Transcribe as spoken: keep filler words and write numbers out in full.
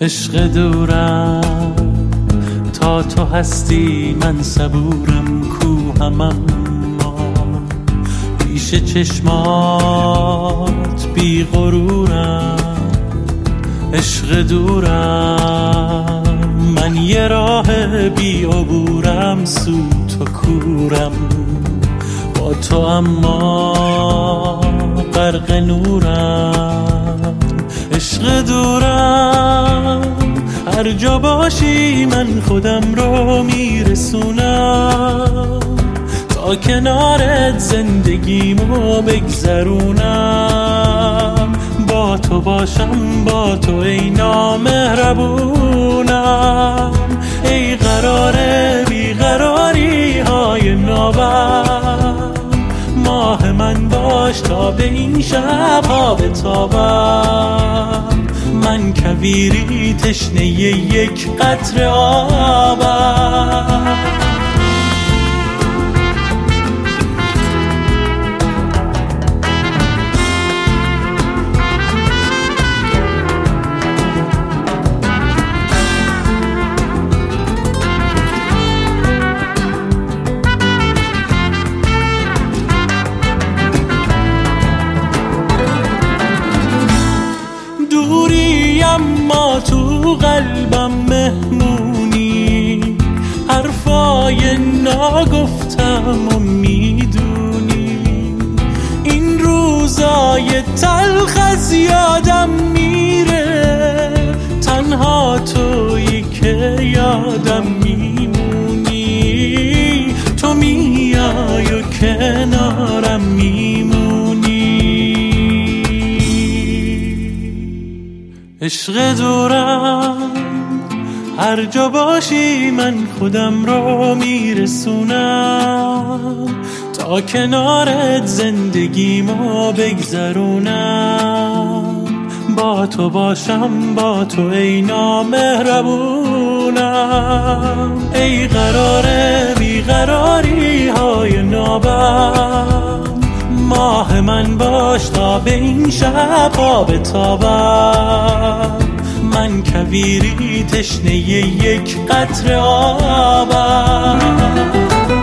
عشق دورم تا تو هستی من صبورم کوهم، اما پیش چشمات بی غرورم. عشق دورم من یه راه بی عبورم، سو تو کورم با تو اما غرق نورم. عشق دورم هر جا باشی من خودم رو میرسونم، تا کنارت زندگیمو بگذرونم. با تو باشم با تو ای نامهربونم، ای قرار بیقراری های نابم. ماه من باش تا به این شب ها بتابم، من کویری تشنه یک قطره آبم. دوری اما تو قلبم مهمونی، حرفای ناگفتم و میدونی. این روزای تلخ از یادم میره، تنها تویی که یادم میمونی. تو میای و کنارم میمونی. عشق دورم هر جا باشی من خودم رو میرسونم، تا کنارت زندگیمو بگذرونم. با تو باشم با تو ای نامهربونم، ای قرار بیقراری های نابم. ماه من باش تا به این شب ها بتابم، من کویری تشنه یک قطره آبم.